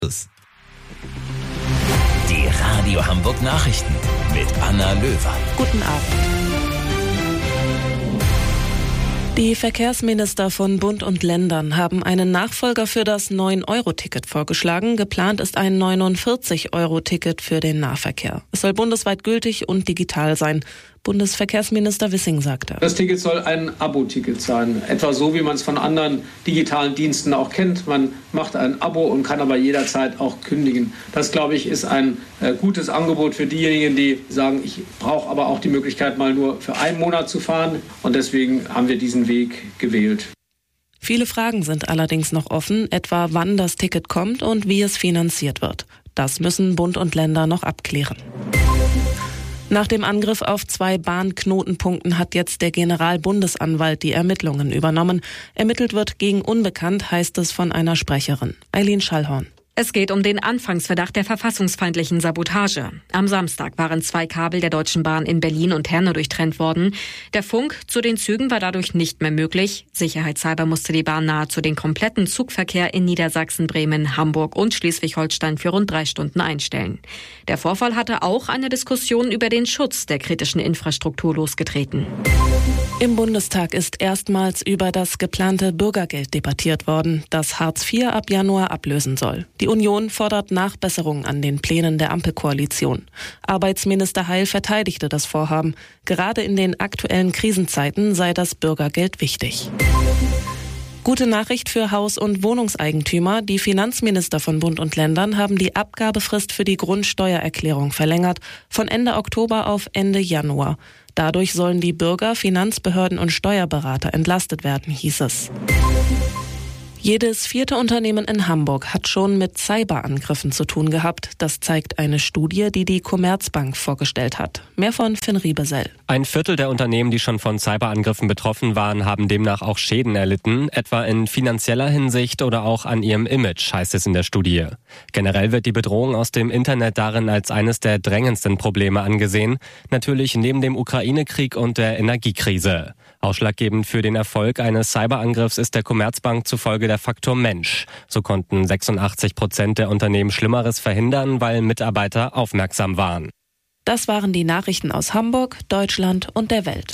Die Radio Hamburg Nachrichten mit Anna Löwer. Guten Abend. Die Verkehrsminister von Bund und Ländern haben einen Nachfolger für das 9-Euro-Ticket vorgeschlagen. Geplant ist ein 49-Euro-Ticket für den Nahverkehr. Es soll bundesweit gültig und digital sein. Bundesverkehrsminister Wissing sagte: Das Ticket soll ein Abo-Ticket sein, etwa so, wie man es von anderen digitalen Diensten auch kennt. Man macht ein Abo und kann aber jederzeit auch kündigen. Das, glaube ich, ist ein gutes Angebot für diejenigen, die sagen, ich brauche aber auch die Möglichkeit, mal nur für einen Monat zu fahren. Und deswegen haben wir diesen Weg gewählt. Viele Fragen sind allerdings noch offen, etwa wann das Ticket kommt und wie es finanziert wird. Das müssen Bund und Länder noch abklären. Nach dem Angriff auf 2 Bahnknotenpunkten hat jetzt der Generalbundesanwalt die Ermittlungen übernommen. Ermittelt wird gegen Unbekannt, heißt es von einer Sprecherin. Eileen Schallhorn. Es geht um den Anfangsverdacht der verfassungsfeindlichen Sabotage. Am Samstag waren 2 Kabel der Deutschen Bahn in Berlin und Herne durchtrennt worden. Der Funk zu den Zügen war dadurch nicht mehr möglich. Sicherheitshalber musste die Bahn nahezu den kompletten Zugverkehr in Niedersachsen, Bremen, Hamburg und Schleswig-Holstein für rund 3 Stunden einstellen. Der Vorfall hatte auch eine Diskussion über den Schutz der kritischen Infrastruktur losgetreten. Im Bundestag ist erstmals über das geplante Bürgergeld debattiert worden, das Hartz IV ab Januar ablösen soll. Die Union fordert Nachbesserungen an den Plänen der Ampelkoalition. Arbeitsminister Heil verteidigte das Vorhaben. Gerade in den aktuellen Krisenzeiten sei das Bürgergeld wichtig. Gute Nachricht für Haus- und Wohnungseigentümer. Die Finanzminister von Bund und Ländern haben die Abgabefrist für die Grundsteuererklärung verlängert, von Ende Oktober auf Ende Januar. Dadurch sollen die Bürger, Finanzbehörden und Steuerberater entlastet werden, hieß es. Jedes 4. Unternehmen in Hamburg hat schon mit Cyberangriffen zu tun gehabt. Das zeigt eine Studie, die die Commerzbank vorgestellt hat. Mehr von Finn Riebesell. 1/4 der Unternehmen, die schon von Cyberangriffen betroffen waren, haben demnach auch Schäden erlitten, etwa in finanzieller Hinsicht oder auch an ihrem Image, heißt es in der Studie. Generell wird die Bedrohung aus dem Internet darin als eines der drängendsten Probleme angesehen, natürlich neben dem Ukraine-Krieg und der Energiekrise. Ausschlaggebend für den Erfolg eines Cyberangriffs ist der Commerzbank zufolge der Faktor Mensch. So konnten 86% der Unternehmen Schlimmeres verhindern, weil Mitarbeiter aufmerksam waren. Das waren die Nachrichten aus Hamburg, Deutschland und der Welt.